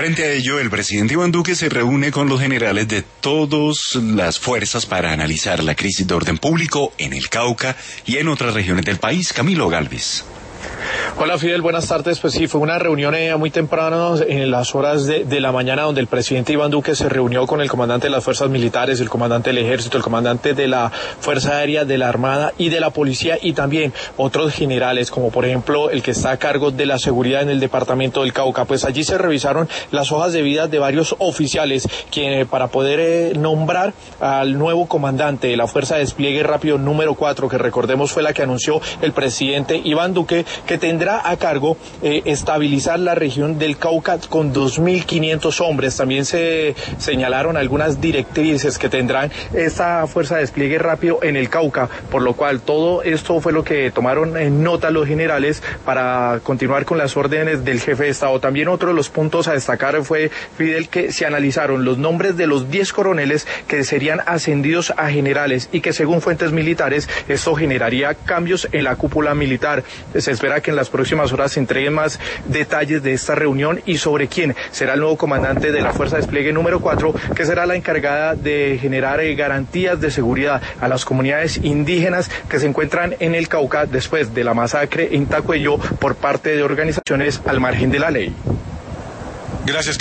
Frente a ello, el presidente Iván Duque se reúne con los generales de todas las fuerzas para analizar la crisis de orden público en el Cauca y en otras regiones del país. Camilo Galvez. Hola Fidel, buenas tardes. Pues sí, fue una reunión muy temprano en las horas de la mañana, donde el presidente Iván Duque se reunió con el comandante de las fuerzas militares, el comandante del ejército, el comandante de la Fuerza Aérea, de la Armada y de la Policía, y también otros generales, como por ejemplo el que está a cargo de la seguridad en el departamento del Cauca. Pues allí se revisaron las hojas de vida de varios oficiales para poder nombrar al nuevo comandante de la Fuerza de Despliegue Rápido número 4, que recordemos fue la que anunció el presidente Iván Duque, que tendrá a cargo estabilizar la región del Cauca con 2.500 hombres. También se señalaron algunas directrices que tendrán esta Fuerza de Despliegue Rápido en el Cauca, por lo cual todo esto fue lo que tomaron en nota los generales para continuar con las órdenes del jefe de Estado. También otro de los puntos a destacar fue, Fidel, que se analizaron los nombres de los 10 coroneles que serían ascendidos a generales y que, según fuentes militares, esto generaría cambios en la cúpula militar. Se espera que en las próximas horas se entreguen más detalles de esta reunión y sobre quién será el nuevo comandante de la Fuerza de Despliegue número 4, que será la encargada de generar garantías de seguridad a las comunidades indígenas que se encuentran en el Cauca después de la masacre en Tacuello por parte de organizaciones al margen de la ley. Gracias.